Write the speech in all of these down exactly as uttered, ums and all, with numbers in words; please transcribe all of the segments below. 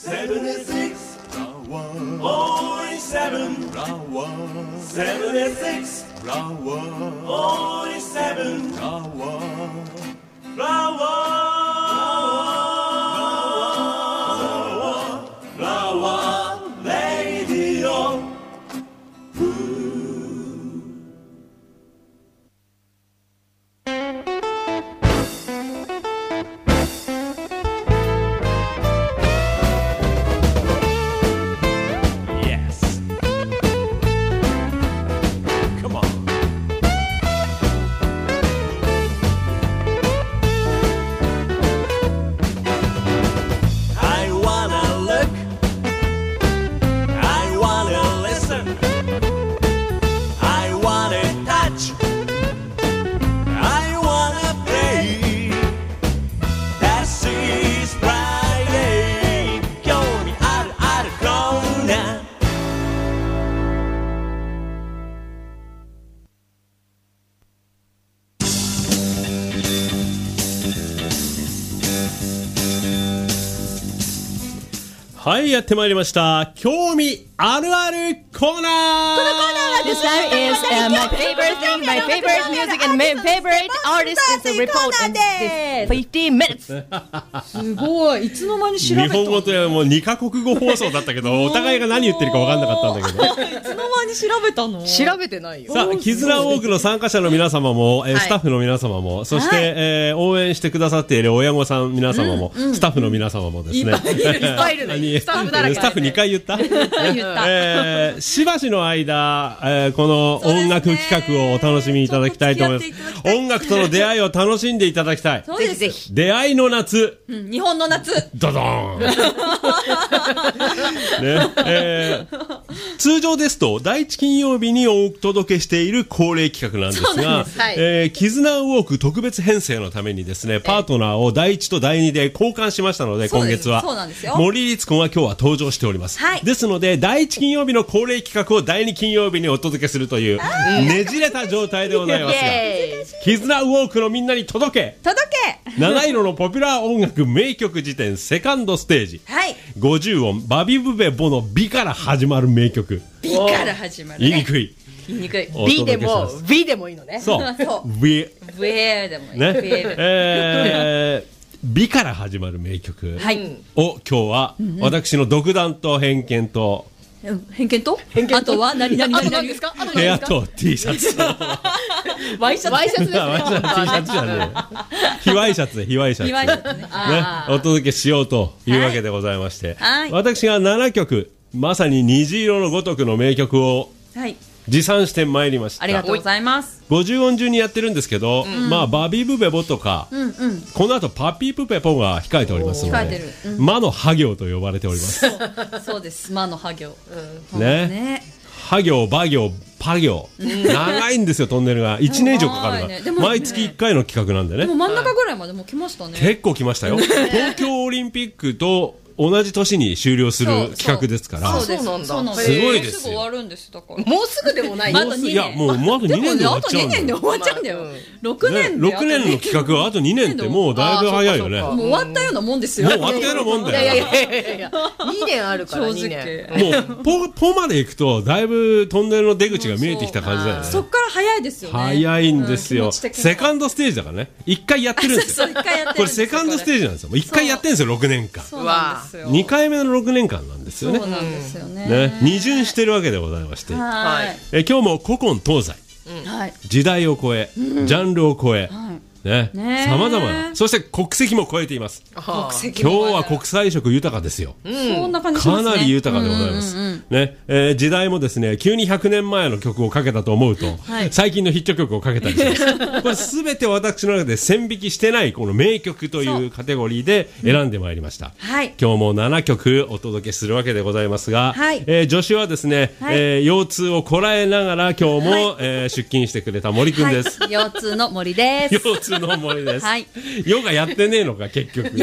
seventy-six Only seven seventy-six Only seven Flower Radioはい、やってまいりました。興味あるあるコーナー。このコーナーは This time is、uh, my favorite thing, my favorite music, and my favorite artist is a report in this fifteen minutes. すごい、いつの間に調べた。 日本語とはもうにカ国語放送だったけど、お互いが何言ってるか分かんなかったんだけど。 いつの間に調べたの？ 調べてないよ。 さあ、絆ウォークの参加者の皆様も、えー、スタッフの皆様も、そして、はい、えー、応援してくださっている親御さん皆様も、うんうん、スタッフの皆様もですね。いっぱいいる、いっぱいいるね。スタッフだらけ。スタッフにかい言った？言った。えー、しばしの間、えー、この音楽企画をお楽しみいただきたいと思います。音楽との出会いを楽しんでいただきたい。 そうです。ぜひ。 出会いの夏。 うん、日本の夏。 ドドーン。ね、えー、通常ですとだいいち金曜日にお届けしている恒例企画なんですが、す、はい、えー、絆ウォーク特別編成のためにですね、パートナーをだいいちとだいにで交換しましたので、今月はそうなんですよ。 森律子が今日は登場しております。はい、ですのでだいいち金曜日の恒例企画をだいに金曜日にお届けするというねじれた状態でございますが、絆ウォークのみんなに届け届け七色のポピュラー音楽名曲辞典セカンドステージ、はい、ごじゅう音バビブベボの美から始まる名曲。 美から始まる、ね、 言いにくい言いにくい。 美でも V でもいいのね。 そう V でもいい、ね、 えー美から始まる名曲を今日は私の独断と偏見と、 うん、偏見とあとは何何何何ですか？ 部屋と T シャツワイシャツワイシャツですね。 ワイシャツ T シャツじゃねえ。非ワイシャツで非ワイシャツ、ね、ね、お届けしようというわけでございまして、はい、私がななきょくまさに虹色のごとくの名曲を持参してまいりました。 ありがとうございます。 ごじゅう音順にやってるんですけど、うん、まあバビブベボとか、うんうん、この後パピープペポが控えておりますので、控えてる、うん、魔のハ行と呼ばれております。 そう、そうです、魔のハ行、うん、 ね、ね、ハ行バ行パ行、長いんですよトンネルがいちねん以上かかるから、ね、毎月いっかいの企画なんでね。 でも真ん中ぐらいまでもう来ましたね。 結構来ましたよ。東京オリンピックと同じ年に終了する企画ですから。 そうそうそうなんだ。 すごいですよ。 すぐ終わるんですだから。 もうすぐでもない。 あとにねん。 いやもうもうあとにねんで終わっちゃうんだよ。 あとにねんで終わっちゃうんだよ。ろくねんで。 ろくねんの企画はあとにねんってもうだいぶ早いよね。 もう終わったようなもんですよ。 もう終わったようなもんだよ。 いやいやいやいや。にねんあるからにねん。 もうポポまで行くとだいぶトンネルの出口が見えてきた感じだよね。 そっから早いですよね。 早いんですよ。セカンドステージだからね。いっかいやってるんですよ。これセカンドステージなんですよ。いっかいやってるんですよろくねんかん。 そうなんですよ。 にかいめのろくねんかんなんです。ですよね。 そうなんですよね。 ね、二巡してるわけでございまして、はい、え今日も古今東西、うん、時代を超え、うん、ジャンルを超え、はいね、さまざまな、そして国籍も超えています。国籍今日は国際色豊かですよ。 うん、そんな感じしますね。 かなり豊かでございます。うんうんうん、ね、えー、時代もですね、急にひゃくねんまえの曲をかけたと思うと、はい、最近のヒット曲をかけたりします。これすべて私の中で線引きしてないこの名曲というカテゴリーで選んでまいりました。うんはい、今日もななきょくお届けするわけでございますが、はい、えー、助手はですね、はい、えー、腰痛をこらえながら今日も、はい、えー、出勤してくれた森くんです。 はい、腰痛の森です。 腰痛の森です。はい、ヨガやってねえのか結局。 やってま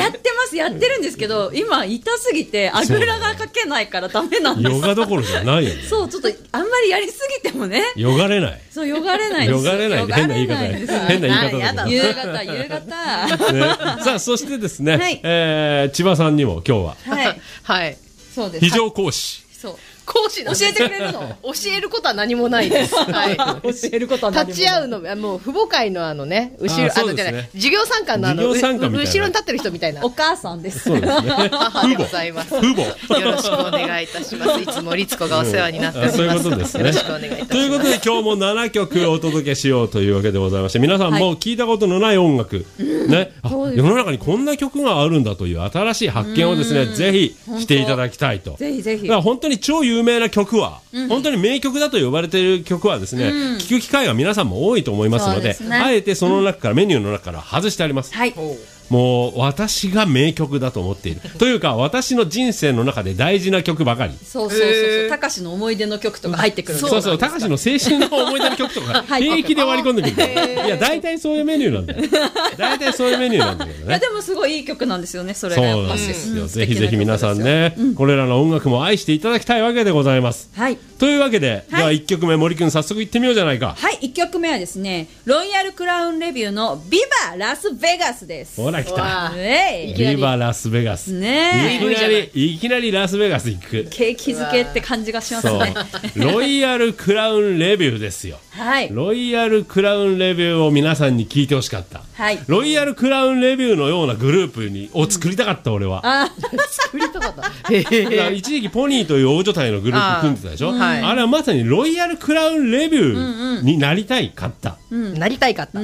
スやってるんですけど、今痛すぎてあぐらがかけないからダメなんです。 ヨガどころじゃないよね。 そう、ちょっとあんまりやりすぎてもね、 よがれない。 そう、よがれないです。 よがれない。変な言い方だ。変な言い方だ。 夕方、夕方。 ね、さあ、そしてですね、 はい、 えー、千葉さんにも今日は、 はい、 はい、 そうです。 非常講師。 そう。 講師教えてくれるの教えることは何もないです。はい、 教えることは何もない。 立ち会うの、もう父母会のあのね、後ろ、あの、じゃない、授業参観のあの、 後ろに立ってる人みたいな。 お母さんです。 そうですね。 母でございます。 父母。 よろしくお願いいたします。いつも律子がお世話になっております。 そういうことですね。 よろしくお願いいたします。 ということで今日もななきょくお届けしようというわけでございまして、皆さんも聞いたことのない音楽、ね、あ、世の中にこんな曲があるんだという新しい発見をですね、ぜひしていただきたいと。 ぜひぜひ。 だから本当に超有名な曲は、うん、本当に名曲だと呼ばれている曲はですね、うん、聴く機会が皆さんも多いと思いますので、ね、あえてその中から、うん、メニューの中から外してあります。 はい。 もう私が名曲だと思っているというか、私の人生の中で大事な曲ばかり。 そうそうそうそう、たかしの思い出の曲とか入ってくるんです。 そうそう、たかしの青春の思い出の曲とか平気で割り込んでくる。いや、大体そういうメニューなんだよ。大体そういうメニューなんだけどね。 いや、でもすごいいい曲なんですよね、それがやっぱり。そうなんですよ。 ぜひぜひ皆さんね、うん、これらの音楽も愛していただきたいわけでございます。 はい。 というわけで、はい、ではいっきょくめ、森くん早速いってみようじゃないか。 はい、いっきょくめはですね、ロイヤルクラウンレビューのビバラスベガスです。 ほら来た。 ビバラスベガス。 ねえ。いきなり、いきなりラスベガス行く。 景気づけって感じがしますね。 ロイヤルクラウンレビューですよ。 はい。 ロイヤルクラウンレビューを皆さんに聞いてほしかった。 はい。 ロイヤルクラウンレビューのようなグループにを作りたかった、俺は。 あ、作りたかった。 一時期ポニーという大所帯のグループ組んでたでしょ。 はい。 あれはまさにロイヤルクラウンレビューになりたいかった。 なりたいかった。 うん。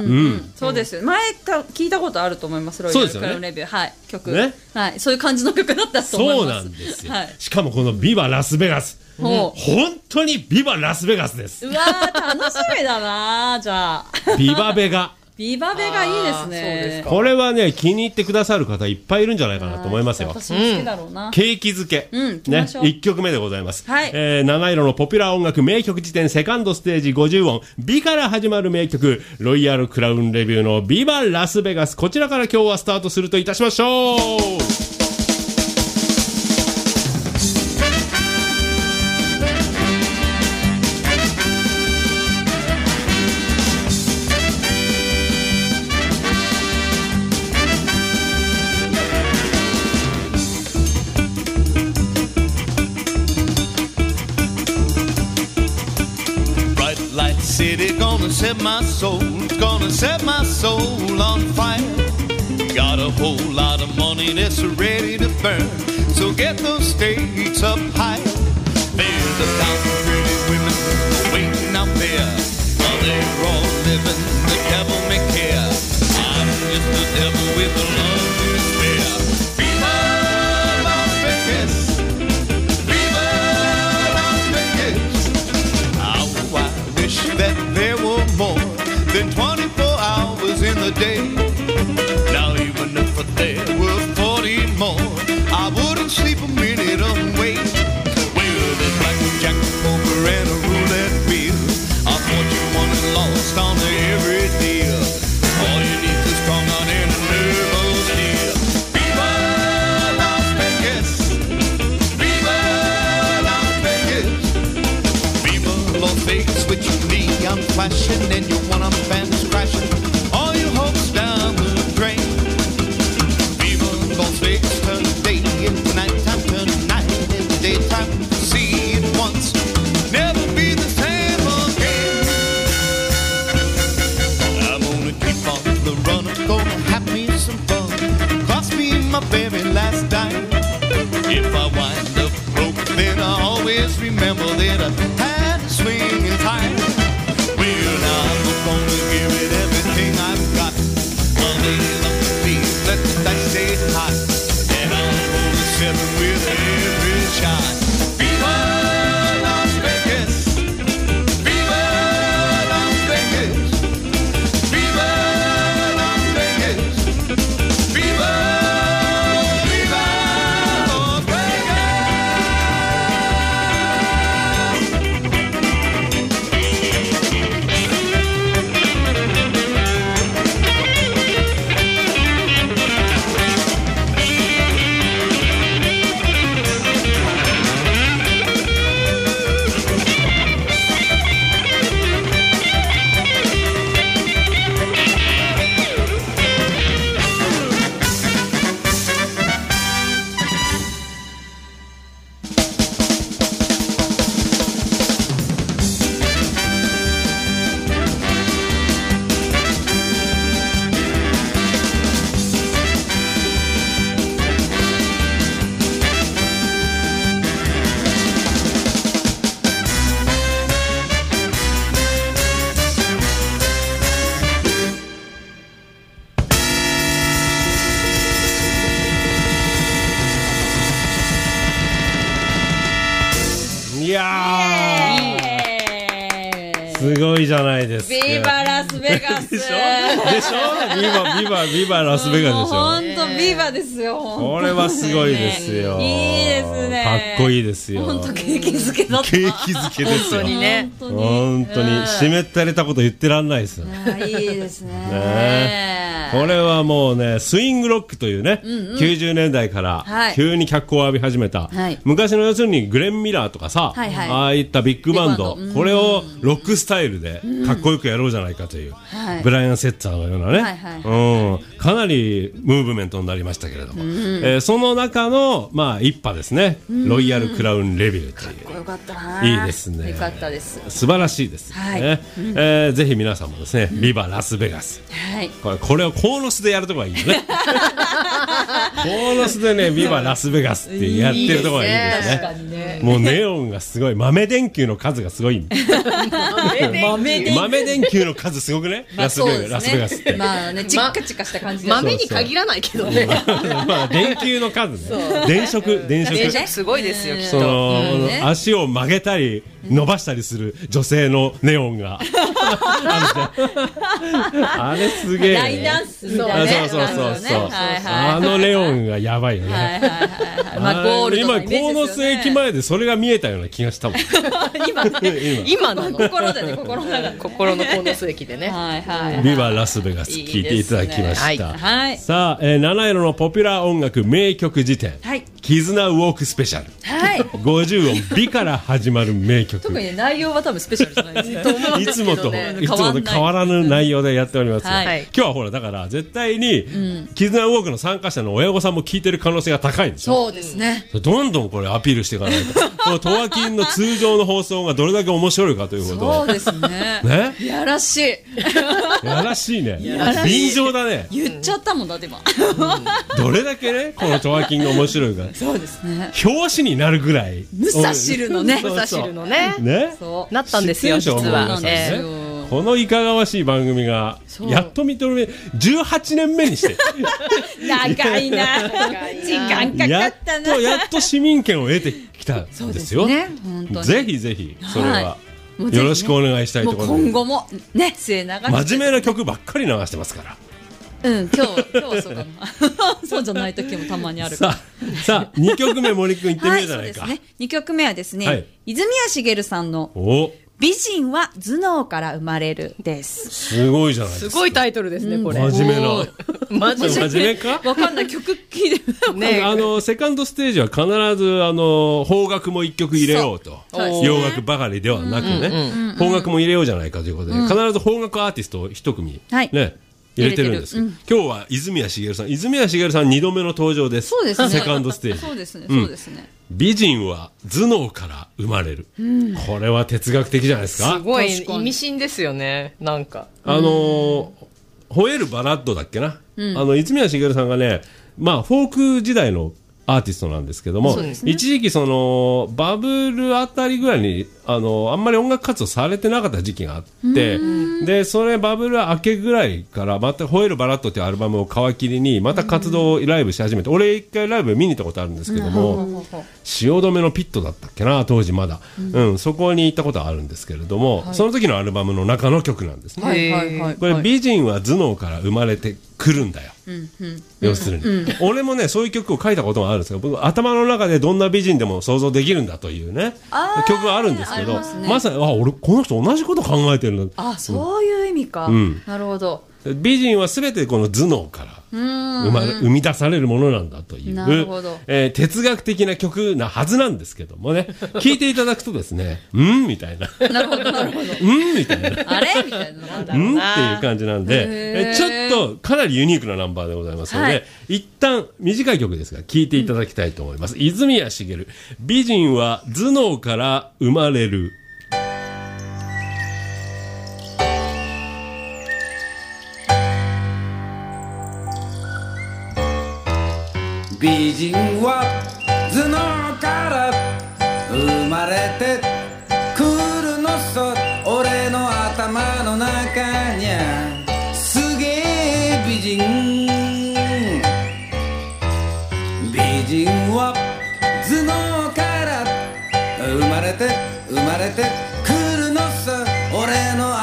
そうですよ。前か聞いたことあると思います。ロイヤルクラウンレビュー。はい。曲。ね。はい。そういう感じの曲だったと思います。 そうなんですよ。しかもこのビバラスベガス。本当にビバラスベガスです。 うわー、楽しみだな。じゃあビバベガビバベがいいですね。 これはね、気に入ってくださる方いっぱいいるんじゃないかなと思いますよ。 私も好きだろうな。 景気づけ、ね、いっきょくめでございます。 はい。 えー、七色のポピュラー音楽名曲辞典セカンドステージごじゅうおん、美から始まる名曲、ロイヤルクラウンレビューのビバラスベガス、こちらから今日はスタートするといたしましょう。 City gonna set my soul, it's gonna set my soul on fire. Got a whole lot of money that's ready to burn, so get those stakes up higher. There's a thousand pretty women waiting out there, while they're all living the devil may care. I'm just the devil with a love to spare. Viva Las Vegas, Viva Las Vegas. Oh, I wish that there were more than twenty-four hours in the day. Now even if there were forty more, I wouldn't sleep a minute away. Well, there's blackjack, poker, and a roulette wheel. I thought you won and lost on every deal. All you need is a strong arm and a nerve of steel. Viva Las Vegas, Viva Las Vegas, Viva Las Vegas with your neon flashing and your one-arm bands crashing. All your hopes down the drain. Viva Las Vegas, turn day into nighttime, turn night into daytime. See it once, never be the same again. I'm gonna keep on the run, I'm gonna have me some fun. Cost me my very last dime. If I wind up broke, then I always remember that I had to swing in time. Well, now I'm gonna give it everything I've got. I'll lay it up the field, let the dice stay hot, and I'll roll the seven with every shot. Viva Las Vegas, Viva Las Vegas, Viva Las Vegas, Viva, Viva Las Vegas. ごいじゃないですか。 ビバラスベガスでしょでしょビバビバビバラスベガスでしょ。 本当ビバですよ。 これはすごいですよ。 いいですね。 かっこいいですよ。 本当景気づけだった。 景気づけですよ。 本当にね。 本当に湿ったれたこと言ってらんないですよ。 いいですね。 ねこれはもうねスイングロックというね、うんうん、きゅうじゅうねんだいから急に脚光を浴び始めた、はい、昔の要するにグレン・ミラーとかさ、はいはい、ああいったビッグバンド、うん、これをロックスタイルでかっこよくやろうじゃないかという、うん、ブライアン・セッツァーのようなね、はいはいはいうん、かなりムーブメントになりましたけれども、うんえー、その中の、まあ、一派ですね、うん、ロイヤル・クラウン・レビューという、かっこよかったないいですね。よかったです。素晴らしいですね、はいうんえー、ぜひ皆さんもですね、うん、ビバラスベガス、はい、これ、これを鴻巣でやるとこがいいよね鴻巣でねビバラスベガスってやってるところがいいですね。確かにね。もうネオンがすごい、豆電球の数がすごい豆電豆電球の数すごくね、まあ、ラスベガス、ね、ラスベガスってまあね、チッカチカした感じで豆に限らないけどねまあ電球の数ね、電飾電飾すごいですよきっと。 その、うんね、足を曲げたり伸ばしたりする女性のネオンがあれすげえライダンスみたいなね。 そうそうそうそう、はいはい、あのネオンがやばいよね。はいはいはい、まあ、ゴールドのイメージですよね。今鴻巣駅前でそれが見えたような気がしたもん今ね今の心でね、心の中で心の鴻巣駅でねはいはい、はい、ビバラスベガス聞いていただきました。はい、さあ、えー、七色のポピュラー音楽名曲辞典、はい、絆ウォークスペシャル、はい、ごじゅう音美から始まる名曲特に内容は多分スペシャルじゃないですよいつもといつもと変わらぬ内容でやっております、はい、今日はほらだから絶対に、うん、絆ウォークの参加者の親御さんも聞いてる可能性が高いんですよ。 そうですね。 どんどんこれアピールしていかないとこのトワキンの通常の放送がどれだけ面白いかということをそうですねねやらしいやらしいね。便乗だね。 言っちゃったもんだって今、 うん、どれだけねこのトワキンが面白いかそうですね。 表紙になるぐらいムサシルのねムサシルのねねそうなったんですよ実は、 ね、このいかがわしい番組がやっと認めじゅうはちねんめにして長いな時間かかったな。 やっとやっと市民権を得てきたんですよ。ね、ぜひぜひそれは、はい、よろしくお願いしたいところで、 今後もね末永く真面目な曲ばっかり流してますから。 うん今日今日はそうかなそうじゃない時もたまにあるから。 さあさあにきょくめ森くん行ってみようじゃないか。 はい、そうですね。にきょくめはですね、はい、泉谷しげるさんのお美人は頭脳から生まれるです。 すごいじゃないですか。 すごいタイトルですね、うん、これ。 真面目な。 真面目かわかんない曲聴いてね。あのセカンドステージは必ずあの邦楽も一曲入れようと。洋楽ばかりではなくね、邦楽も入れようじゃないかということで、うん、必ず邦楽アーティストを一組、はい、ね。入れてるんですけど、うん、今日は泉谷しげるさん泉谷しげるさんにどめの登場です。 そうですね。 セカンドステージ。 そうですね。そうですね。 美人は頭脳から生まれる、うん、これは哲学的じゃないですか。 すごい意味深ですよね。なんかあのー、吠えるバラッドだっけな、うん、あの泉谷しげるさんがね、まあフォーク時代のアーティストなんですけども、ね、一時期そのバブルあたりぐらいにあのあんまり音楽活動されてなかった時期があって、でそれバブル明けぐらいからまた吠えるバラッドっていうアルバムを皮切りにまた活動をライブし始めて、俺一回ライブ見に行ったことあるんですけども、汐留のピットだったっけな当時まだ、うんうん、そこに行ったことあるんですけれども、はい、その時のアルバムの中の曲なんですね。はいはいはい、これ美人は頭脳から生まれてくるんだよ、うんうん、要するに、うん、俺もねそういう曲を書いたことがあるんですけど、僕頭の中でどんな美人でも想像できるんだというね曲があるんですけど、 ま, ね、まさにあ俺この人同じこと考えてるんだ。 あそういう意味か、うん、なるほど。 美人は全てこの頭脳から生, ま生み出されるものなんだという、えー、哲学的な曲なはずなんですけどもね聞いていただくとですねうんみたいななるほどなるほどうんみたいなあれみたいなうんっていう感じなんで、えー、ちょっとかなりユニークなナンバーでございますので、はい、一旦短い曲ですが聞いていただきたいと思います、うん、泉谷しげる美人は頭脳から生まれる。 美人は頭脳から生まれてくるのさ。俺の頭の中にゃすげえ美人。美人は頭脳から生まれて生まれてくるのさ。俺の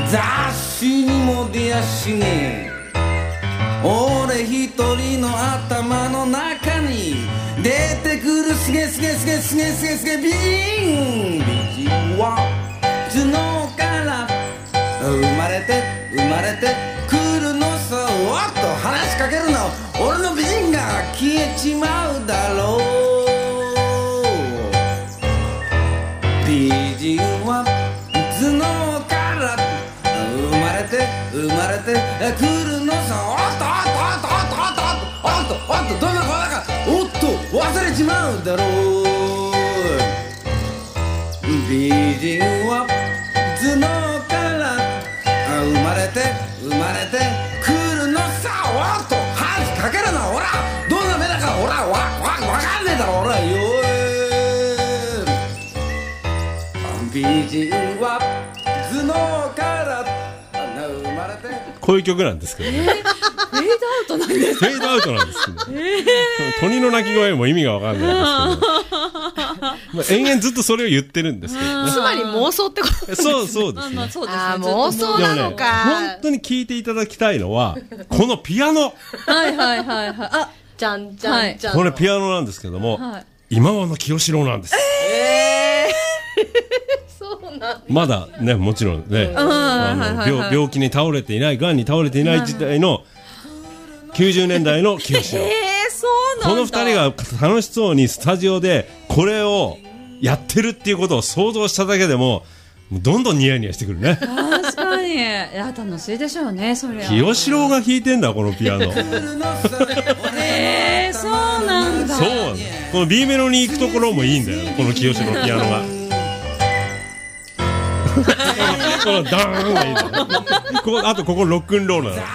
雑誌にも出やしねえ俺一人の頭の中に出てくるすげすげすげすげすげすげ美人美人は頭脳から生まれて生まれてくるのさおっと話しかけるな俺の美人が消えちまうだろう美人は頭脳から生まれて生まれてくるのさおっとおっとおっとおっとおっとおっとおっとどんな子だかおっと忘れちまうだろう美人は頭脳から生まれて生まれてくるのさおっと話しかけるなほらどんな目だかほらわわわかんねえだろほらよ美人は頭脳から生まれてこういう曲なんですけどね、 えー、フェードアウトなんですフェードアウトなんですけど、えー、鳥の鳴き声も意味がわかんないですけど、まあ、延々ずっとそれを言ってるんですけど、ね、 つまり妄想ってことですね。 そうそうですね。 まあそうですね。 あ妄想なのか、 ね、本当に聞いていただきたいのはこのピアノはいはいはいはいあじゃんじゃんじゃん、 これピアノなんですけども、はい、今和の清志郎なんです。 えーそうなんまだねもちろんね、うん、あの、はいはいはい、病, 病気に倒れていないがんに倒れていない時代のきゅうじゅうねんだいの清志郎、えー、そうなんだ。このふたりが楽しそうにスタジオでこれをやってるっていうことを想像しただけでもどんどんニヤニヤしてくるね。 確かにいや楽しいでしょうねそれは。 清志郎が弾いてんだこのピアノえー、そうなんだ。 そうこの B メロに行くところもいいんだよこの清志郎のピアノがこのダーンがいいんだよここあとここロックンロールなの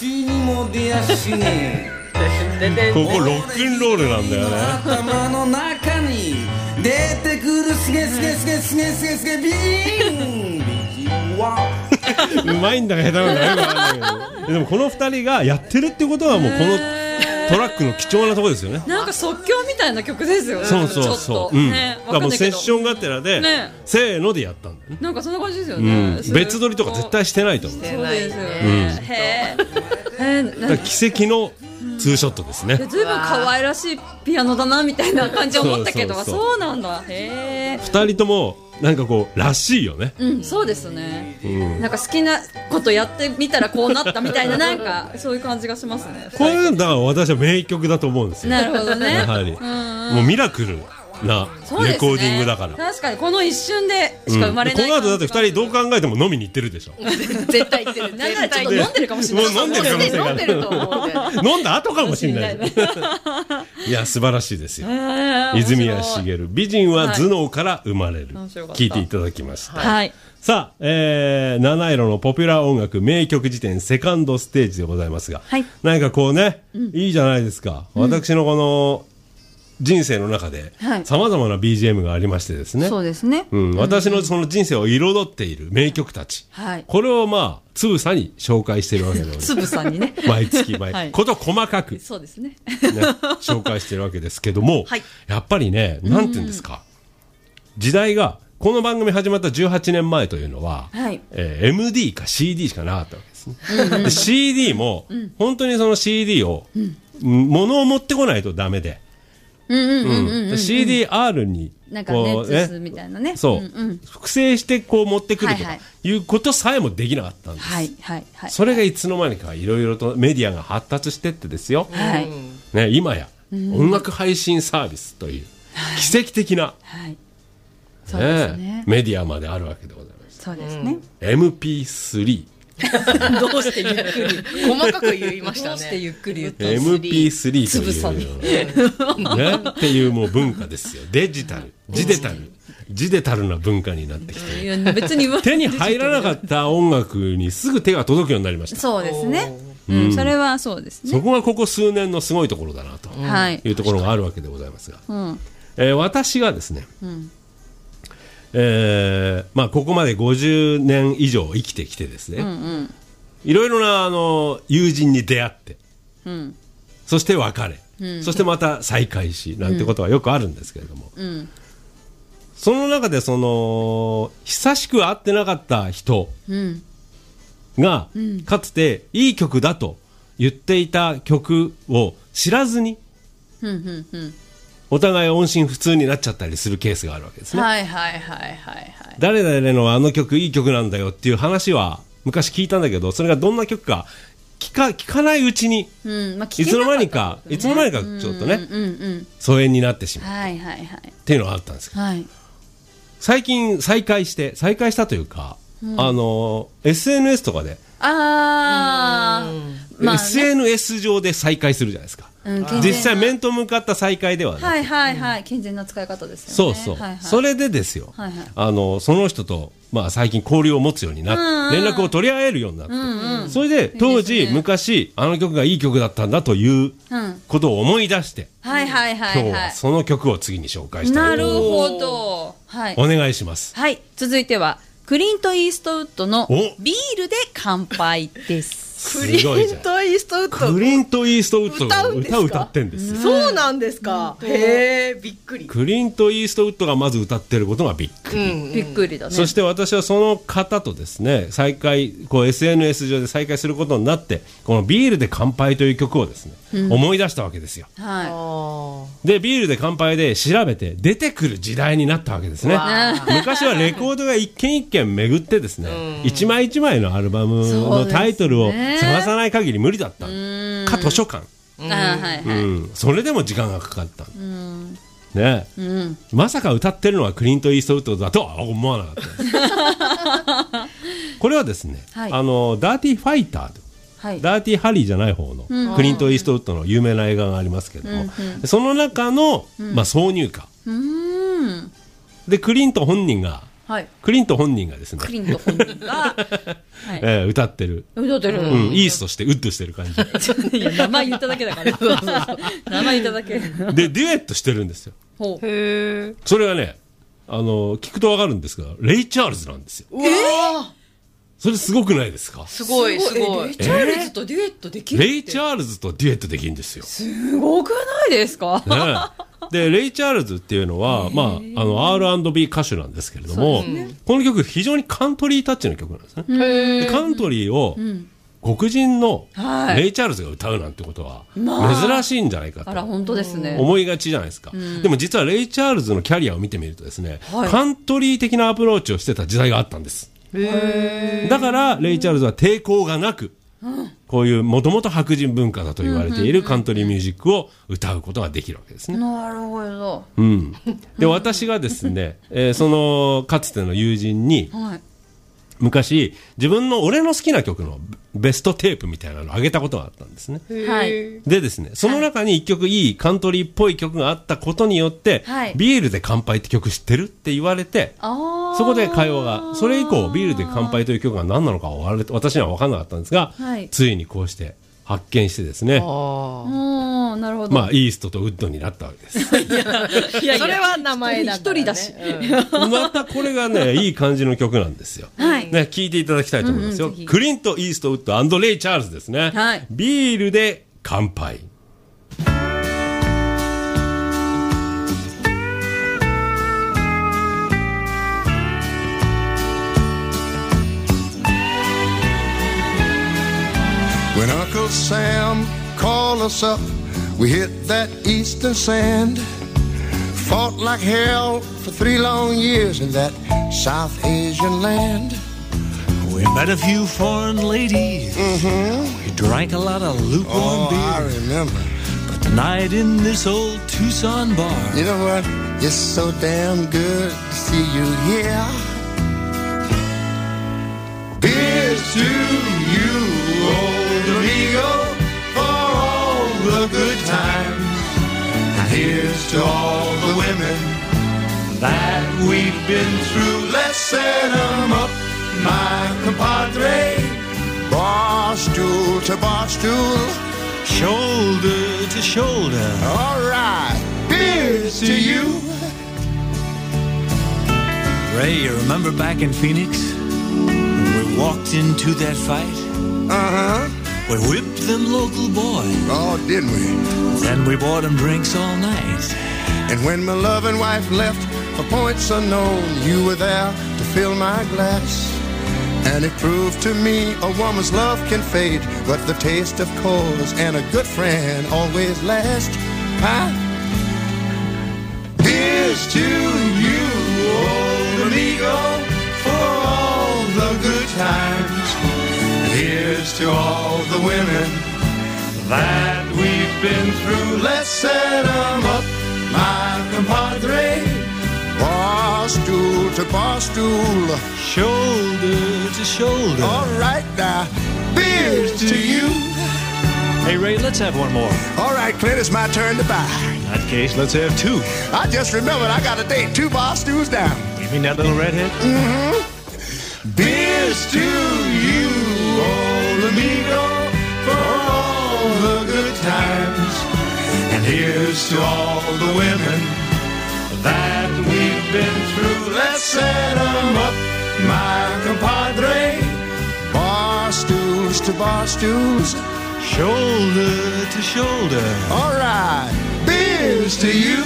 ここロックンロールなんだよね。 頭の中に出てくるすげすげすげすげすげすげ美人美人はうまいんだか下手なんだかよくわかんないけどでもこのふたりがやってるってことはもうこのトラックの貴重なところですよね。 なんか即興みたいな曲ですよね。 そうそうそう、うんね、だからもうセッションがてらで、ね、せーのでやったんだよね。 なんかそんな感じですよね、 うん、別撮りとか絶対してないと思う。 そうですよね、うん、へー奇跡のツーショットですね。 ずいぶん可愛らしいピアノだなみたいな感じを思ったけどそうそうそうそうなんだ。へーふたりともなんかこうらしいよね。 うんそうですね、うん、なんか好きなことやってみたらこうなったみたいななんかそういう感じがしますね。 これだから私は名曲だと思うんですよ。 なるほどねやはりもうミラクルなレコーディングだから、ね、 確かにこの一瞬でしか生まれない、 うん、この後だってふたりどう考えても飲みに行ってるでしょ絶対行ってる。 なんならちょっと飲んでるかもしれない。 もう飲んでるかもしれない。 飲んでると思う飲んだ後かもしれないいや素晴らしいですよ、えー、泉谷しげる美人は頭脳から生まれる、はい、聞いていただきました、 はい、 さあ、えー、七色のポピュラー音楽名曲辞典セカンドステージでございますが、はい、何かこうね、うん、いいじゃないですか、うん、私のこの人生の中でさまざまな ビージーエム がありましてですね、 そうですね、 うん、私のその人生を彩っている名曲たち、はい、これをまあつぶさに紹介しているわけでございます。 つぶさにね毎月毎、はい、こと細かくそうですね、 ね紹介しているわけですけども、はい、やっぱりねなんていうんですか、時代がこの番組始まったじゅうはちねんまえというのは、はいえー、エムディー か シーディー しかなかったわけですね、うんうん、で シーディー も、うん、本当にその シーディー を、うん、物を持ってこないとダメでシーディーアール になんかネッツみたいなね、 そう、うんうん、複製してこう持ってくるとかいうことさえもできなかったんです、はいはいはい、それがいつの間にかいろいろとメディアが発達してってですよ、はいね、今や音楽配信サービスという奇跡的な、はいそうですねね、メディアまであるわけでございます。 そうですね、 エムピースリーどうしてゆっくり細かく言いましたね。どうしてゆっくり言ったのエムピースリー というねっていうもう文化ですよ。デジタルジデタルジデタルな文化になってきて、いや別に手に入らなかった音楽にすぐ手が届くようになりました。 そうですね、うんうん、それはそうですね。 そこがここ数年のすごいところだなというところがあるわけでございますが、うんえー、私がですね、うんえーまあ、ここまでごじゅうねん以上生きてきてですね、うんうん、いろいろなあの友人に出会って、うん、そして別れ、うん、そしてまた再会しなんてことがよくあるんですけれども、うん、その中でその久しく会ってなかった人が、うん、かつていい曲だと言っていた曲を知らずに、うんうんうん、お互い音信不通になっちゃったりするケースがあるわけですね。 はいはいはいはいはい。 誰々のあの曲いい曲なんだよっていう話は昔聞いたんだけど、それがどんな曲か聞か、聞かないうちに、うんまあね、いつの間にかいつの間にかちょっとね、うんうんうん、疎遠になってしまう、はいはいはい、っていうのがあったんですけど、はい、最近再開して再開したというか、うん、あの エスエヌエス とかであ、 まあね、エスエヌエス 上で再開するじゃないですか、うん、実際面と向かった再会ではなく、 はいはいはい、健全な使い方ですよね。そうそう、はいはい、それでですよ、はいはい、あのその人と、まあ、最近交流を持つようになって、うんうん、連絡を取り合えるようになって、うんうん、それで当時いい、ね、昔あの曲がいい曲だったんだということを思い出して、うん、はいはいはいはい、今日はその曲を次に紹介したいと思います。 なるほど、はい、 お願いします。 はい、続いてはクリント・イーストウッドのビールで乾杯です。 クリント・イーストウッドクリント・イーストウッドが歌を歌ってんですよ。 そうなんですか。へえ、びっくり。 クリント・イーストウッドがまず歌ってることがびっくり、うん、 びっくりだね。 そして私はその方とですね再会、こう エスエヌエス 上で再会することになって、このビールで乾杯という曲をですね、うん、思い出したわけですよ、はい、でビールで乾杯で調べて出てくる時代になったわけですね。昔はレコードが一件一件巡ってですね、うん、一枚一枚のアルバムのタイトルを探さない限り無理だったか、図書館、うんはいはいうん、それでも時間がかかった、うんねうん、まさか歌ってるのはクリント・イーストウッドだとは思わなかったこれはですね、はい、あのダーティーファイター、はい、ダーティーハリーじゃない方の、うん、クリント・イーストウッドの有名な映画がありますけども、うんうん、その中の、うんまあ、挿入歌、うん、でクリント本人がはい、クリント本人がですねクリント本人が、はいえー、歌ってる歌ってる、 うん、イーストしてウッドしてる感じいや名前言っただけだからそうそうそう名前言っただけでデュエットしてるんですよ。ほうへそれはねあの聞くとわかるんですがレイ・チャールズなんですよ。えーそれすごくないですか。 すごいすごい。レイ・チャールズとデュエットできるって、 レイ・チャールズとデュエットできるんですよ。 すごくないですか、 ね、でレイ・チャールズっていうのは、まあ、あの アールアンドビー 歌手なんですけれども、ね、この曲非常にカントリータッチの曲なんですね。でカントリーを、うん黒人のレイ・チャールズが歌うなんてことは珍しいんじゃないかと思いがちじゃないですか、うん、でも実はレイ・チャールズのキャリアを見てみるとですね、はい、カントリー的なアプローチをしてた時代があったんです。へだからレイ・チャールズは抵抗がなく、うん、こういうもともと白人文化だと言われているカントリーミュージックを歌うことができるわけですね。 なるほど、 うん、で私がですね、えー、そのかつての友人に、はい昔自分の俺の好きな曲のベストテープみたいなのをあげたことがあったんですね。でですねその中に一曲いいカントリーっぽい曲があったことによって、はい、ビールで乾杯って曲知ってるって言われて、そこで会話がそれ以降ビールで乾杯という曲が何なのか私には分からなかったんですが、はい、ついにこうして発見してですね、あなるほど、まあ、イーストとウッドになったわけですいやいやそれは名前だから、ね、一人だし、 うん、またこれがねいい感じの曲なんですよ、はいね、聴いていただきたいと思いますよ、うんうん、クリント・イーストウッド&レイ・チャールズですね、はい、ビールで乾杯。 When Uncle Sam called us up, we hit that eastern sand. Fought like hell for three long years in that South Asian land. We met a few foreign ladies. Mm-hmm. We drank a lot of lukewarm oh, beer. I remember. But tonight in this old Tucson bar, you know what? It's so damn good to see you here. Here's to you, old amigo, for all the good times. And here's to all the women that we've been through. Let's set 'em up, my compadre. Bar stool to bar stool, shoulder to shoulder. All right, here's to you. Ray, you remember back in Phoenix when we walked into that fight? Uh-huh. We whipped them local boys. Oh, didn't we? Then we bought them drinks all night. And when my loving wife left for points unknown, you were there to fill my glass. And it proved to me a woman's love can fade, but the taste of course and a good friend always last. Huh? Here's to you, old amigo, for all the good times. And here's to all the women that we've been through. Let's set 'em up, my compadre. Bar stool to bar stool, shoulder to shoulder. All right now, beers to you. Hey Ray, let's have one more. All right, Clint, it's my turn to buy. In that case, let's have two. I just remembered I got a date, two bar stools down. You mean that little redhead? Mm-hmm. Beers to you, old amigo, for all the good times. And here's to all the women that we've been through. Let's set 'em up, my compadre. Bar stools to bar stools, shoulder to shoulder. All right, beers to you,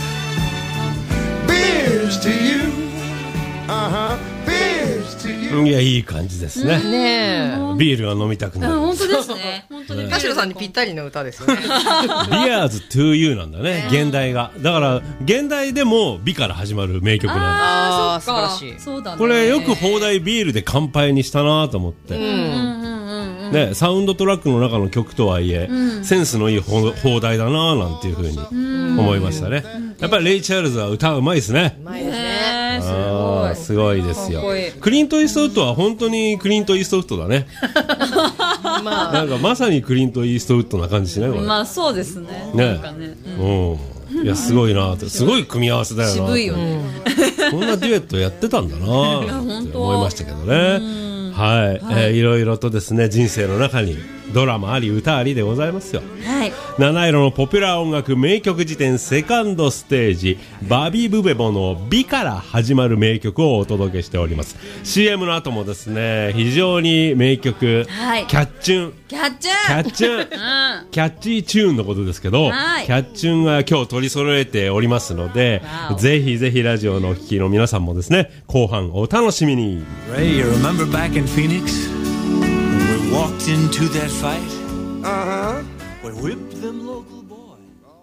beers to you, uh-huh, beers to you. いや、いい感じですね。 ねえ。 ビールが飲みたくなる。 本当ですね。本当に。 田代さんにぴったりの歌ですよね。 Beers to you なんだね、現代が。だから、現代でも美から始まる名曲なんだ。 ああ、素晴らしい。 そうだね。 これよく放題ビールで乾杯にしたなと思って。ね、サウンドトラックの中の曲とはいえ、うん、センスのいい放題だななんていう風に思いましたね。やっぱりレイ・チャールズは歌うまいですね。 うまいですね。 すごい。 すごいですよ。クリント・イーストウッドは本当にクリント・イーストウッドだね。まあ、なんかまさにクリント・イーストウッドな感じしないこれ。 まあそうですね。 ね。 なんかね。 うん。いやすごいなって、すごい組み合わせだよな。 渋いよね。 こんなデュエットやってたんだなって思いましたけどね。はい、はい、えー、いろいろとですね、人生の中にドラマあり歌ありでございますよ。 はい、 七色のポピュラー音楽名曲辞典セカンドステージ、バビブベボの美から始まる名曲をお届けしております。 シーエム の後もですね、非常に名曲、はい、キャッチュンキャッチュンキャッチュン、うん、キャッチーチューンのことですけど、はい、キャッチュンが今日取り揃えておりますので、ぜひぜひラジオのお聞きの皆さんもですね、後半お楽しみに。 Ray, you remember back in Phoenix when we walked into that fight? Uh-huh. We whipped them local boys.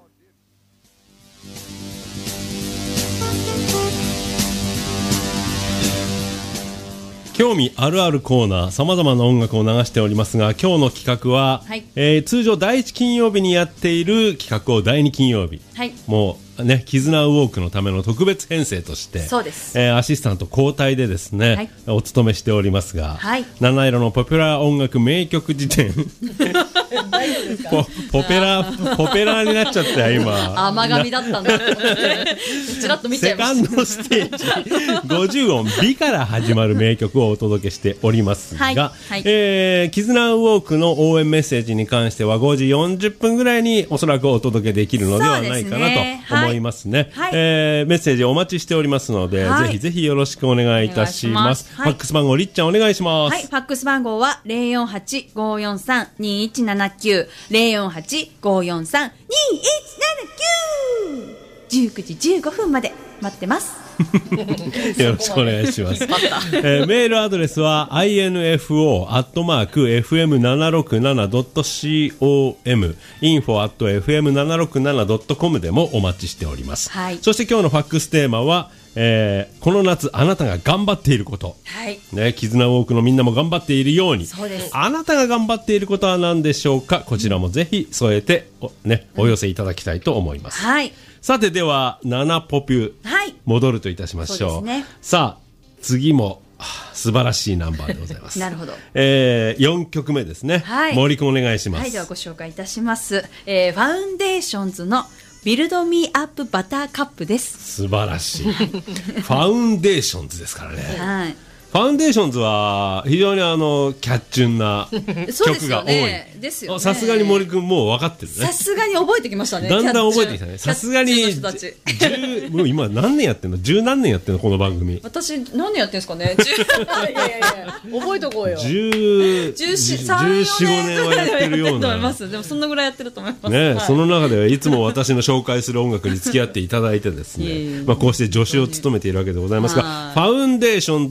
興味あるあるコーナー、様々な音楽を流しておりますが、今日の企画は、はい、えー、通常だいいち金曜日にやっている企画をだいに金曜日、はい、もうね、絆ウォークのための特別編成として、そうです、えー、アシスタント交代でですね、はい、お務めしておりますが、はい、七色のポピュラー音楽名曲辞典ポ, ポペラポペラになっちゃったよ今。 甘噛みだったんだちらっと見ちゃいました。 セカンドステージごじゅう音美から始まる名曲をお届けしておりますが、はいはい、えー、絆ウォークの応援メッセージに関してはごじよんじゅっぷんぐらいにおそらくお届けできるのではないかなと思いますね。はい、えー、メッセージお待ちしておりますので、はい、ぜひぜひよろしくお願いいたします。ファックス番号りっちゃんお願いします。 はい、ファックス番号は ゼロよんはち ごよんさん にいちななきゅう ゼロよんはち ごよんさん にいちななきゅう じゅうくじじゅうごふんまで待ってますよろしくお願いします、えー、メールアドレスは アイエヌエフオー アットマーク エフエムななろくなな ドット コム インフォ アット エフエムななろくなな ドット コム でもお待ちしております、はい、そして今日のファックステーマは、えー、この夏あなたが頑張っていること、はいね、絆ウォークのみんなも頑張っているように、そうです。あなたが頑張っていることは何でしょうか。こちらもぜひ添えて お,、ね、お寄せいただきたいと思います、うん、はい。さてではななポピュ、はい、戻るといたしましょう。そうですね。さあ次も素晴らしいナンバーでございますなるほど、えー、よんきょくめですね、はい、森くんお願いします。 はい、ではご紹介いたします、えー、ファウンデーションズのビルドミーアップバターカップです。 素晴らしいファウンデーションズですからね、はい。ファウンデーションズは非常にあのキャッチュンな曲が多い。さすがに森くんもう分かってるね。 さすがに覚えてきましたね。 だんだん覚えてきたね。さすがにもう今何年やってんの？十何年やってんのこの番組。 私何年やってんですかね。いやいやいや覚えとこうよ。 十十四五年はやってるような。 でもそんなぐらいやってると思います。 ね、その中ではいつも私の紹介する音楽に付き合っていただいてですね。まあこうして助手を務めているわけでございますが、ファウンデーションズはろく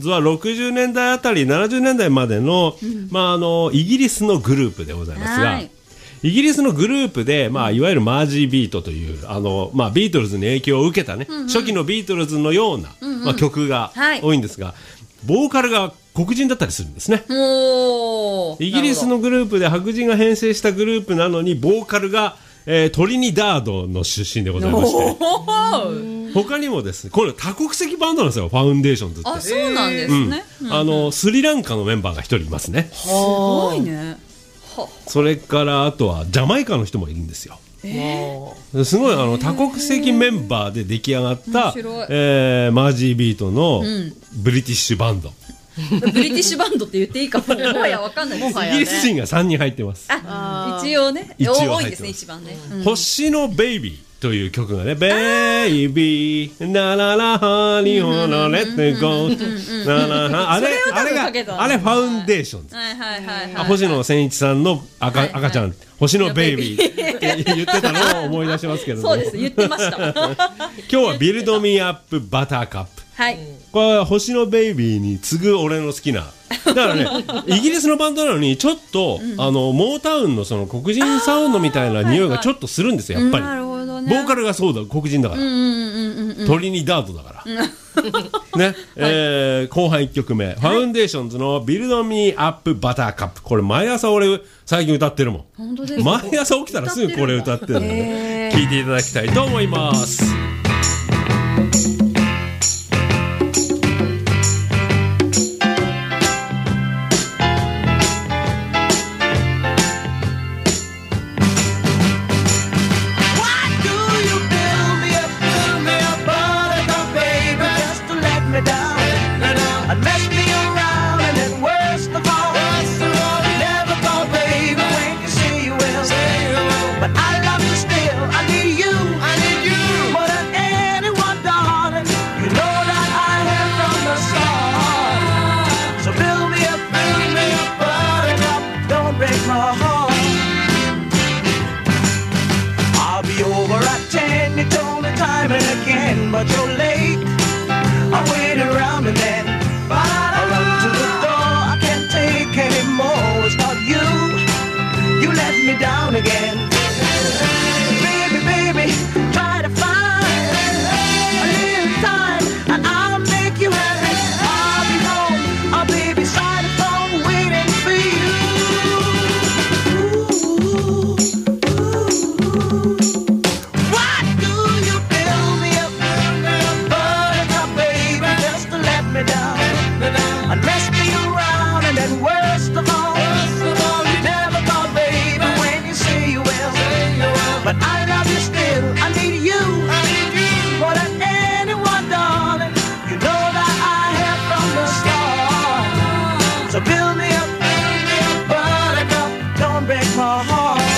くじゅうねんだいあたりななじゅうねんだいまでの、うん、まあ、あのイギリスのグループでございますが、イギリスのグループで、まあ、いわゆるマージービートというあの、まあ、ビートルズに影響を受けたね、うんうん、初期のビートルズのような、うんうん、まあ、曲が多いんですが、はい、ボーカルが黒人だったりするんですね。おイギリスのグループで白人が編成したグループなのにボーカルが、えー、トリニダードの出身でございまして他にもですね、これ多国籍バンドなんですよ、ファウンデーションズって。 あ、そうなんですね、 うん、あのスリランカのメンバーが一人いますね。 すごいね。 それからあとはジャマイカの人もいるんですよ。えー、すごいあの多国籍メンバーで出来上がった、えー、マージービートのブリティッシュバンド、 うん、ブリティッシュバンドって言っていいかもはや分かんないです。 イギリス人がさんにん入ってます。 あ、一応ね、一応多いですね、一番ね、 うん、星のベイビーという曲がね、ベイビーナララハニホナレッテゴーナララ、あれあれがあれファウンデーションズ。星野千一さんの赤赤ちゃん、星のベイビーって言ってたのを思い出しますけど、 そうです、言ってました今日はビルドミーアップバターカップ、はい、これは星のベイビーに次ぐ俺の好きなだからねイギリスのバンドなのにちょっと、うん、あのモータウンのその黒人サウンドみたいな匂いがちょっとするんですよ、やっぱり、うん、なるほどね、ボーカルがそうだ、黒人だから、うんうんうんうん、トリニダードだからね、はい、えー、後半いっきょくめ、はい、ファウンデーションズのビルドミーアップバターカップ、これ毎朝俺最近歌ってるもん。本当ですか？毎朝起きたらすぐこれ歌ってるので、ね、聴いていただきたいと思います。 But you're late. I wait around and then I run to the door. I can't take anymore. It's not you. You let me down again. Baby, baby, try to find a little time and I'll make you happy. I'll be home. I'll be beside the phone waiting for you. Ooh, ooh, ooh. What do you build me up? And mess me around, and then worst of all, worst of all you never thought, baby, when you say you will. But I love you still, I need you, I need you more than anyone, darling. You know that I have from the start. So build me up, build me up, buttercup, don't break my heart.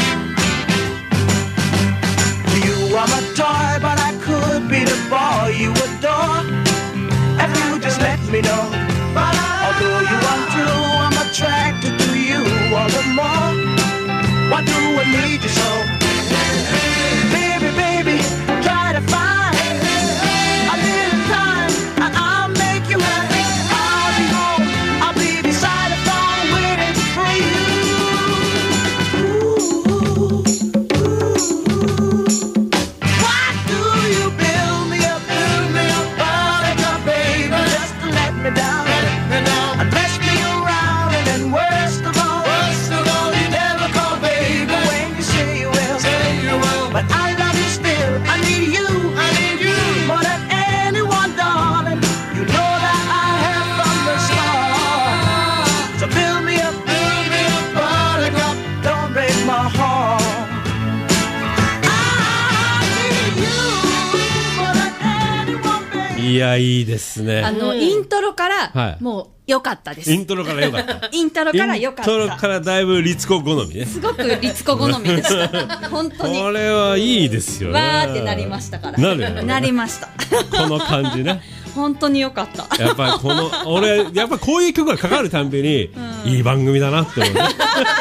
You are my toy, but I could be the boy you adore if you just let me know. Although you are true, I'm attracted to you all the more. Why do I need you so? Baby, baby, try to find a little time and I'll make you happy. I'll be home, I'll be beside the phone waiting for you. Ooh, ooh. Why do you build me up, build me up, buttercup, baby, just to let me down? And mess me around, and then worst of all, worst of all, you never call, baby, when you say you will. Say you will. But I love you still, I need you, I need you more than anyone, darling. You know that I have from the start. So build me up, build me up, buttercup, don't break my heart. I need you more than anyone, baby. いや、いいですね。 あの、うん、イントロから、はい、もう良かったです。 イントロから良かった。 イントロから良かった。 イントロからだいぶリツコ好みね。 すごくリツコ好みでした。本当に。 これはいいですよね。 わーってなりましたから。 なるよね。 なりました。 この感じね。 本当に良かった。 やっぱりこの俺やっぱこういう曲がかかるたんびに、うん、いい番組だなって思う、ね。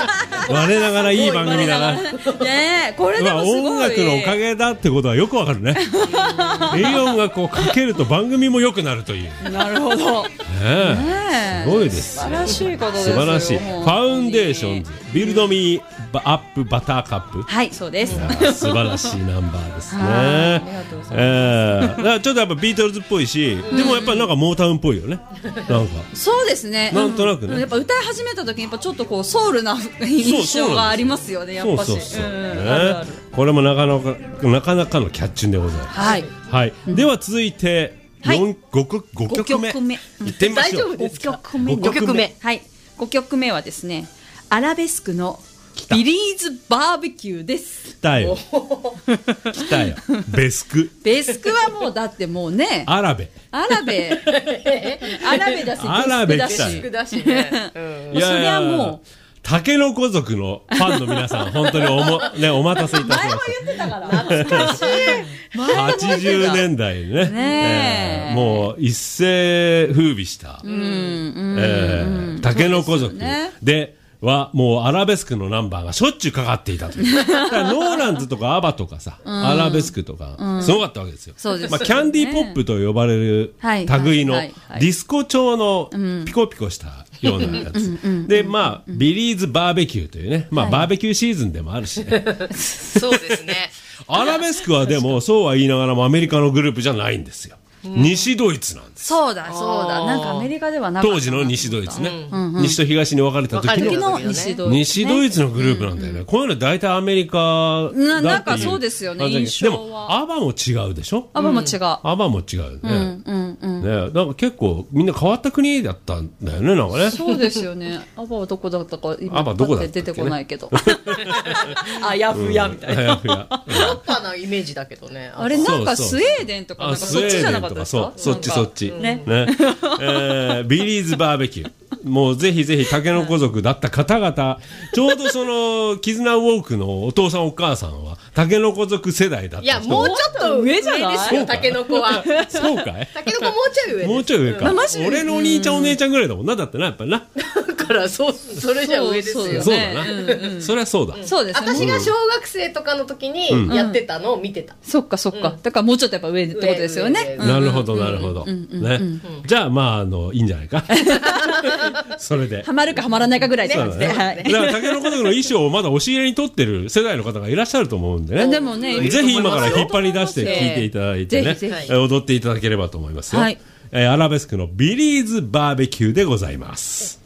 我ながらいい番組だな。 ねえ、これでまあもすごい。 音楽のおかげだってことはよくわかるね。いい音楽をかけると番組も良くなるという。ねなるほど。 え、すごいです。 素晴らしいことですよ。 素晴らしい。ファウンデーションズ、ビルドミーアップバターカップ。 はい、そうです。 素晴らしいナンバーですね。 ありがとうございます。 えーだからちょっとやっぱビートルズっぽいし、でもやっぱりなんかモータウンっぽいよね。なんか。 そうですね。 なんとなくねうんやっぱ歌い始めた時にやっぱちょっとこうソウルな印象がありますよね。やっぱし。 そうそうそう、 うんねあるあるこれもなかなかなかなかのキャッチュンでございます。 はい。 はい。では続いてはい四五曲五五曲目曲目。 いってみましょう。 五曲目。 五曲目はい。五曲目はですね、アラベスクのビリーズバーベキューです。 来たよ。来たよ。ベスク。 ベスクはもうだってもうね、 アラベ。 アラベ、アラベだし、 アラベベスクだし来たよ。 だしね。うんいやいやそりゃもうタケノコ族のファンの皆さん本当におもねお待たせいたしました。 言ってたから。懐かしい。 はちじゅうねんだいにね、 ねええーもう一世風靡した、えータケノコ族そうですよねではもうアラベスクのナンバーがしょっちゅうかかっていたという。だからノーランズとかアバとかさ、アラベスクとか、すごかったわけですよ。 そうですまあ、キャンディーポップと呼ばれるはい類のはいはいディスコ調のピコピコしたようなやつ。で、まあ、ビリーズバーベキューというね、まあ、バーベキューシーズンでもあるしね。 そうですね。 アラベスクはでも、そうは言いながらもアメリカのグループじゃないんですよ。西ドイツなんです。 そうだそうだ。なんかアメリカではなかったな。 当時の西ドイツね。西と東に分かれた時分かれのた時の西ドイツ。 西ドイツのグループなんだよね。こういうの大体アメリカだっていうななんかそうですよね感じだけど印象はでも、アバも違うでしょアバも違う。 アバも違うよね。ね、なんか結構みんな変わった国だったんだよね、なんかね。 そうですよね。アバはどこだったか今アバどこだったっけねパッて出てこないけど。 あやふやみたいな。 あやふや。うんヨーロッパなイメージだけどね。 あれなんかそうそうスウェーデンとかなんあかそっちじゃなかったですか？ そう、そっちそっち。 ねね。えービリーズバーベキュー。もうぜひぜひ、タケノコ族だった方々、ちょうどその、絆ウォークのお父さんお母さんは、タケノコ族世代だった人。 いや、もうちょっと上じゃないですよ、タケノコは。 そうかいタケノコもうちょい上です。 もうちょい上か。俺のお兄ちゃんお姉ちゃんぐらいだもんな、だってな、やっぱりな。 だから、そう、それじゃ上ですよ。 そうそうだな。そりゃそうだ。 そうですね。 私が小学生とかの時にやってたのを見てた。 そっかそっか。だからもうちょっとやっぱ上ってことですよね。 上上なるほど、なるほど。ね。じゃあ、まあ、あの、いいんじゃないか。それで。 ハマるかハマらないかぐらいで。 そうだね。 はいだから、タケノコ族の衣装をまだ押し入れに取ってる世代の方がいらっしゃると思うんでね。 でもね、 ぜひ今から引っ張り出して聴いていただいてね、 ぜひぜえー踊っていただければと思いますよ。 はいえーアラベスクのビリーズバーベキューでございます。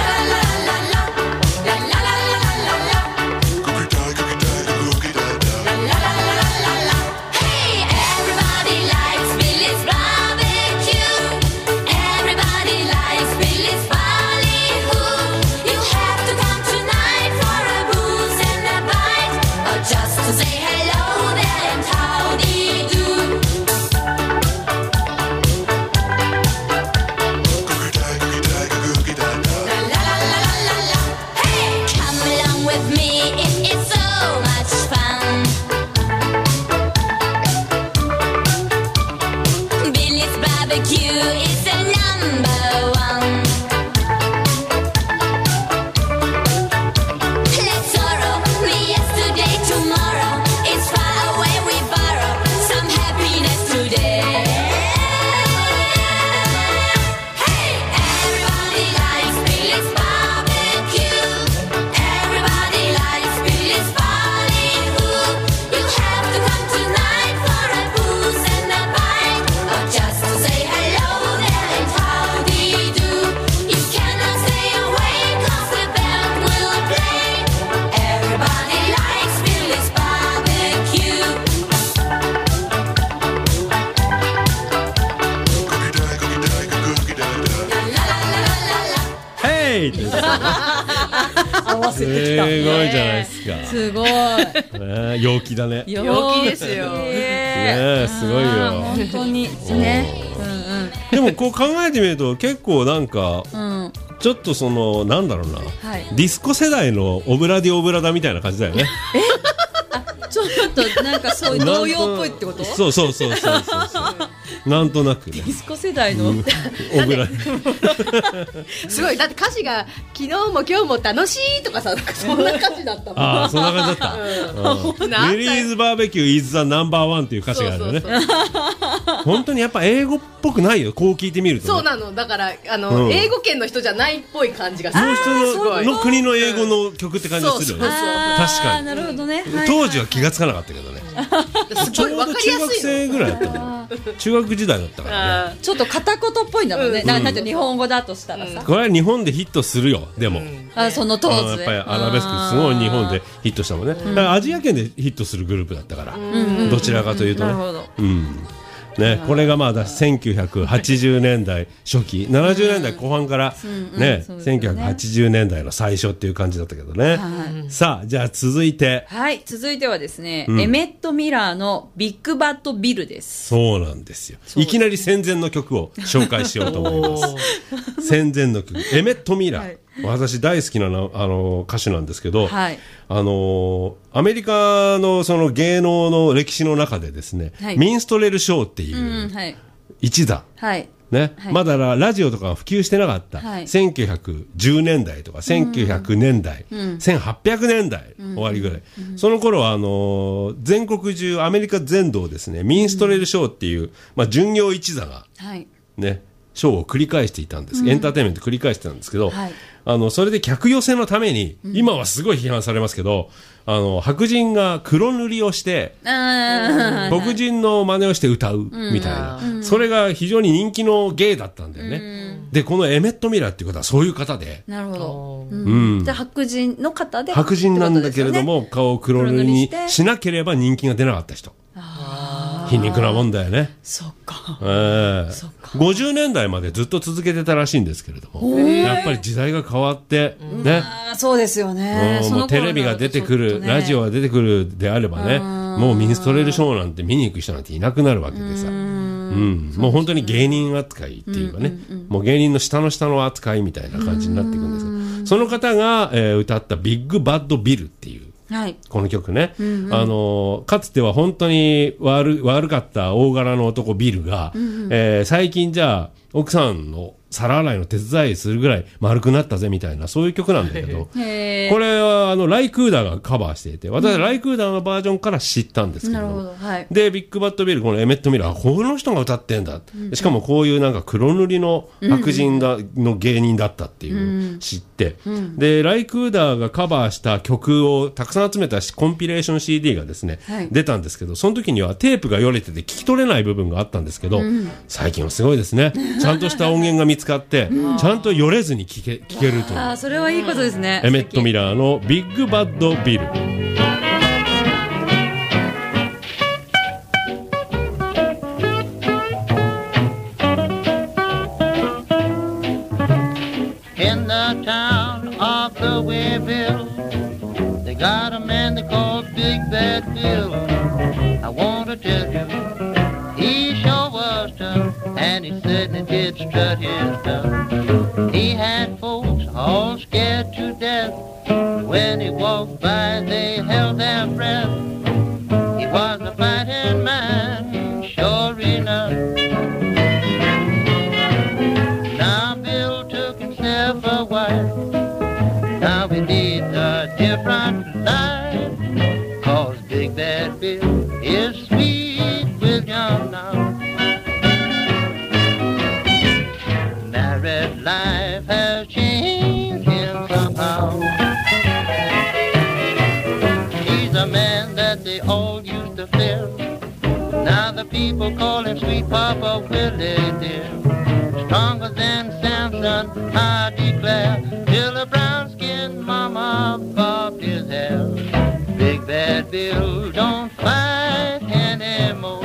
ヘイ合わせてきた。 すごいじゃないですか。 すごい。 ね陽気だね。ね陽気ですよ。 えすごいよ。 本当にね。 でもこう考えてみると結構なんか、 うんうん。 ちょっとその、なんだろうな、 はいディスコ世代のオブラディオブラダみたいな感じだよね。 ちょっとなんかそういう童謡っぽいってこと？ そうそうそうそうそうそう。 なんとなくねディスコ世代の、 うん、おぐらいすごい。だって歌詞が昨日も今日も楽しいとかさ、なんかそんな歌詞だったもん。 ああ、そんな感じだった、うん、ミリーズバーベキュー is the number one っていう歌詞があるよね。そうそうそう本当にやっぱ英語っぽくないよ、こう聞いてみると、ね、 そうなの。だからあの、うん、英語圏の人じゃないっぽい感じがする。 その人 の, の国の英語の曲って感じがするよね。確かに。 なるほどね。 当時は気がつかなかったけどね。ちょうど中学生ぐらいだったの。中学時代だったからね。 ちょっと片言っぽいんだろうね。うん、なんか日本語だとしたらさ。 これは日本でヒットするよ。でも。うん、 あ、その当時。 やっぱりアラベスクすごい日本でヒットしたもんね。だからアジア圏でヒットするグループだったから。どちらかというとね。なるほど。うんね、これがまだせんきゅうひゃくはちじゅうねんだい初期、ななじゅうねんだいこう半からね、せんきゅうひゃくはちじゅうねんだいの最初っていう感じだったけどね。さあ、じゃあ続いて。 はい、続いてはですね、エメット・ミラーのビッグバッド・ビルです。 そうなんですよ。いきなり戦前の曲を紹介しようと思います。戦前の曲、エメット・ミラー。私大好きなあの歌手なんですけど、はい、あのアメリカのその芸能の歴史の中でですね、はい、ミンストレルショーっていう一座、はいねはい、まだラジオとかが普及してなかった、はい、せんきゅうひゃくじゅうねんだいとかせんきゅうひゃくねんだい、うん、せんはっぴゃくねんだい終わりぐらい、うん、その頃はあの全国中アメリカ全土をですねミンストレルショーっていう、まあ、巡業一座が、はいね、ショーを繰り返していたんです、うん、エンターテインメント繰り返してたんですけど、はい、あのそれで客寄せのために、うん、今はすごい批判されますけど、あの白人が黒塗りをして黒人の真似をして歌うみたいな、うん、それが非常に人気の芸だったんだよね、うん、でこのエメット・ミラーっていう方はそういう方で、 なるほど、うんうん、じゃあ白人の方で白人なんだけれども、ね、顔を黒塗りにしなければ人気が出なかった人。皮肉なもんだよね。 そっか、 えー、そっか。ごじゅうねんだいまでずっと続けてたらしいんですけれども、やっぱり時代が変わってね、 あ、そうですよね、 もうテレビが出てくる、ね、ラジオが出てくるであればね、もうミンストレルショーなんて見に行く人なんていなくなるわけでさ、うん、もう本当に芸人扱いっていうかね、うんうんうん、もう芸人の下の下の扱いみたいな感じになっていくんですが、その方が、えー、歌ったビッグバッドビルっていうはい、この曲ね、うんうん、あのかつては本当に 悪, 悪かった大柄の男ビルが、うんうんえー、最近じゃあ奥さんの皿洗いの手伝いするぐらい丸くなったぜみたいな、そういう曲なんだけど、これはあのライクーダーがカバーしていて、私はライクーダーのバージョンから知ったんですけど、うんどはい、でビッグバッドビル、このエメット・ミラー、この人が歌ってんだ、うん、しかもこういうなんか黒塗りの白人だ、うん、の芸人だったっていうのを知って、うん、でライクーダーがカバーした曲をたくさん集めたコンピレーション シーディー がですね、はい、出たんですけど、その時にはテープがよれてて聞き取れない部分があったんですけど、うん、最近はすごいですね、ちゃんとした音源が見つかって、うん、ちゃんとよれずに聞け、聞けるという、 あ、それはいいことですね。 エメット・ミラーのビッグバッドビル。 In the town of Louisville, they got a man they call Big Bad Bill. I want to tell you, he sure was tough, and he certainly did strut his stuff. He had folks all scared to death. When he walked by, they held their breath. He was a fighting man, sure enough. Now Bill took himself a wife. Now he leads a different life, 'cause Big Bad Bill is sweet with young now. Married life has changed him somehow. He's a man that they all used to fear. Now the people call him Sweet Papa Willie dear. Stronger than Samson, I declare, till a brown-skinned mama bobbed his hair. Big Bad Bill don't fight anymore.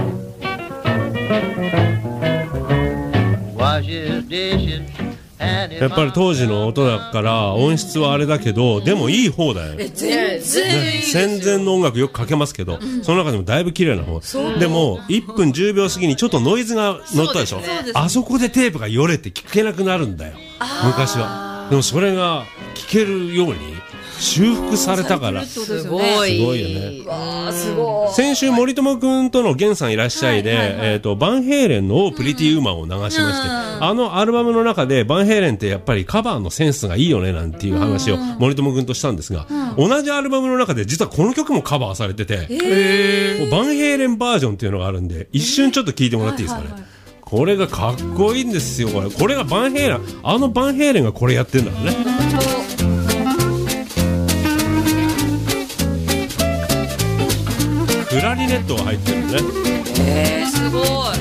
Wash his dishes. やっぱり当時の音だから音質はあれだけど、でもいい方だよね。 全然いいですよ。 戦前の音楽よくかけますけど、うん、その中でもだいぶ綺麗な方。でもいっぷんじゅうびょう過ぎにちょっとノイズが乗ったでしょ。 そ, で、ね、あそこでテープがよれて聞けなくなるんだよ昔は。 でもそれが聴けるように修復されたからすごい。 すごいよね。 わあ、すごい。 先週森友くんとのゲンさんいらっしゃいで、はいはいはい、えっ、ー、とバンヘイレンのプリティウーマンを流しまして、うん、あのアルバムの中でバンヘイレンってやっぱりカバーのセンスがいいよねなんていう話を森友くんとしたんですが、うん、同じアルバムの中で実はこの曲もカバーされてて、えー、バンヘイレンバージョンっていうのがあるんで一瞬ちょっと聞いてもらっていいですかね。はいはいはい、これがかっこいいんですよ。これこれがバンヘイレン、あのバンヘイレンがこれやってんだよね。クラリネットが入ってるね。 えー、すごい。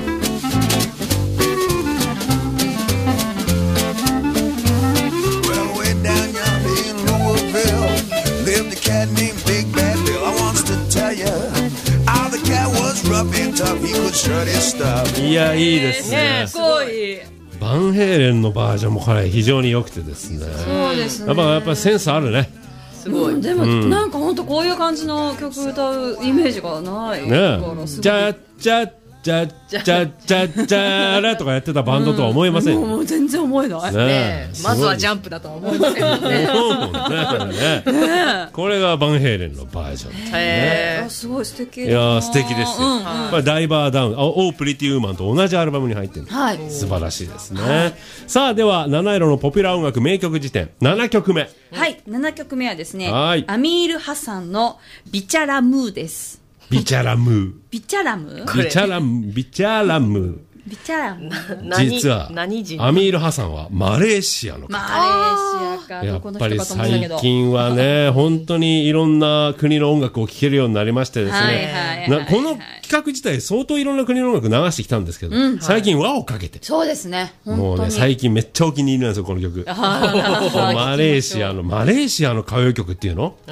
Well, way down yonder in Louisville lived a cat named Big Bad Bill. I wants to tell you how the cat was rough and tough. He could shut his stuff. いや、いいですね。 すごい。 バンヘイレンのバージョンもこれ非常に良くてですね。 そうですね。 やっぱやっぱセンスあるね。 すごい。でも、うん、なんか本当こういう感じの曲歌うイメージがないね。じゃあじゃあじゃあじゃあじゃあじゃあらとかやってたバンドとは思えません。 うん、もう全然思えない。 ねね、まずはジャンプだとは思いませんもんね。 ねこれがバンヘイレンのバージョン。 へー、すごい素敵。 いや素敵ですよ。うんうん、まあダイバーダウン、オープリティウーマンと同じアルバムに入ってる。はい、素晴らしいですね。はい、さあでは七色のポピュラー音楽名曲辞典ななきょくめ。 はい、ななきょくめはですね、 はい、 アミール・ハサンのビチャラムーです。 ビチャラムー。 ビチャラムー。 ビチャラム、ビチャラムー。 ビチャラムー。実はアミール・ハサンはマレーシアの方。 マレーシアか。 やっぱり最近はね、本当にいろんな国の音楽を聴けるようになりましてですね。なこの企画自体相当いろんな国の音楽流してきたんですけど、うん、最近輪をかけて。 そうですね。 もうね最近めっちゃお気に入りなんですよこの曲。マレーシアのマレーシアの歌謡曲っていうの？うん、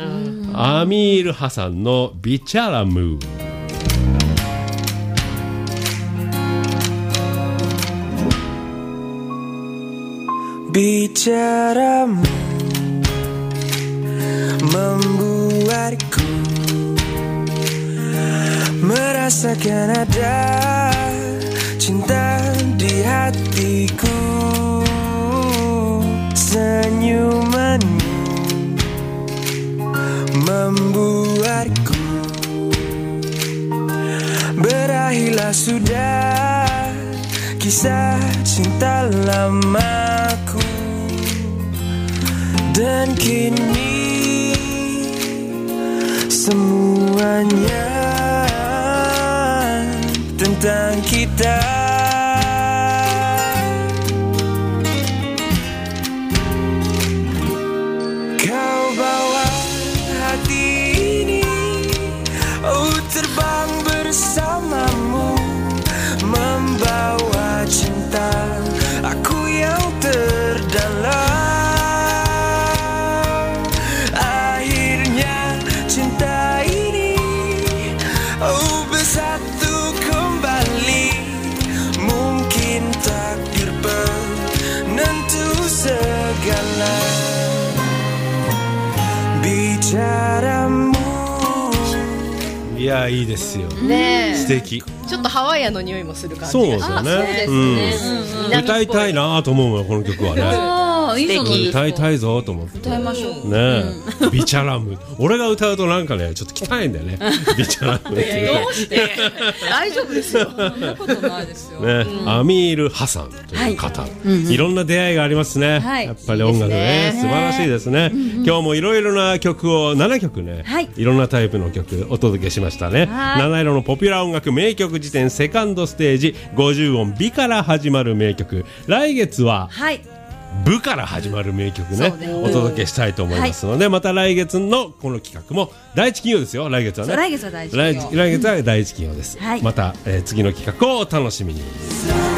アミール・ハサンのビチャラムー。 Bicaramu membuatku merasakan ada cinta di hatiku. Senyumanmu membuatku berakhirlah sudah kisah cinta lamaku. Dan kini semuanya tentang kita. Kau bawa hati ini, oh terbang bersamamu, membawa cinta aku yang terdalam. Bersatu kembali, mungkin takdir penentu segala. Bicaramu. いやいいですよ。 ね、 素敵。 ちょっとハワイアンの匂いもする感じがします。そうですね。歌いたいなと思うわこの曲はね。 いいじゃないですか。 歌いたいぞと思って。 歌いましょう。 ねえ、ビチャラム。俺が歌うとなんかねちょっと汚いんだよね。ビチャラム。 どうして？大丈夫ですよ。 そんなことないですよ。 ね、アミール・ハサンという方、いろんな出会いがありますね。やっぱり音楽ね素晴らしいですね。今日もいろいろな曲をななきょくね、いろんなタイプの曲お届けしましたね。七色のポピュラー音楽名曲辞典セカンドステージごじゅうおん美から始まる名曲。来月は。はい。部から始まる名曲 ね, ねお届けしたいと思いますので、はい、また来月のこの企画も第一金曜ですよ。来月はね。 来月は第一金曜。 来月は第一金曜です。はい、また、えー、次の企画をお楽しみに。